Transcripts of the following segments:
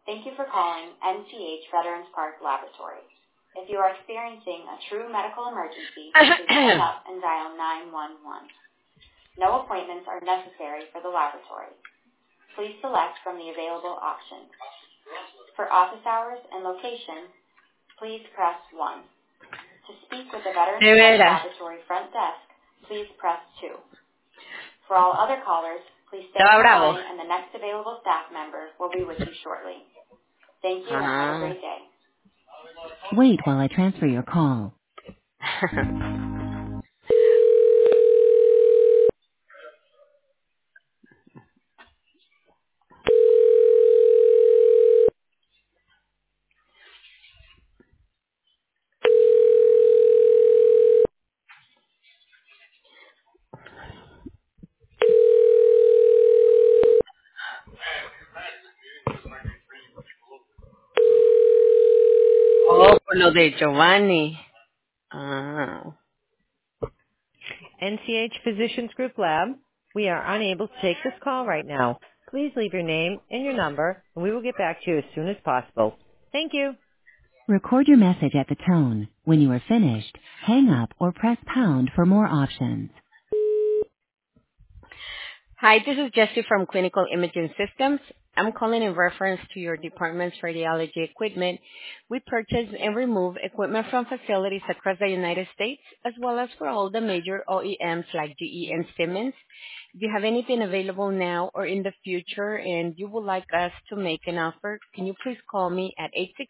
Thank you for calling NCH Veterans Park Laboratory. If you are experiencing a true medical emergency, please hang up and dial 911. No appointments are necessary for the laboratory. Please select from the available options. For office hours and location, please press 1. To speak with the Veterans Park Laboratory front desk, please press 2. For all other callers, please stay on the line and the next available staff member will be with you shortly. Thank you and have a great day. Wait while I transfer your call. Oh, por lo de Giovanni. Ah. NCH Physicians Group Lab. We are unable to take this call right now. Please leave your name and your number, and we will get back to you as soon as possible. Thank you. Record your message at the tone. When you are finished, hang up or press pound for more options. Hi, this is Jessie from Clinical Imaging Systems. I'm calling in reference to your department's radiology equipment. We purchase and remove equipment from facilities across the United States, as well as for all the major OEMs like GE and Siemens. If you have anything available now or in the future and you would like us to make an offer, can you please call me at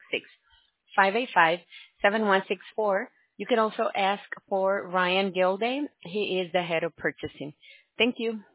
866-585-7164. You can also ask for Ryan Gilday. He is the head of purchasing. Thank you.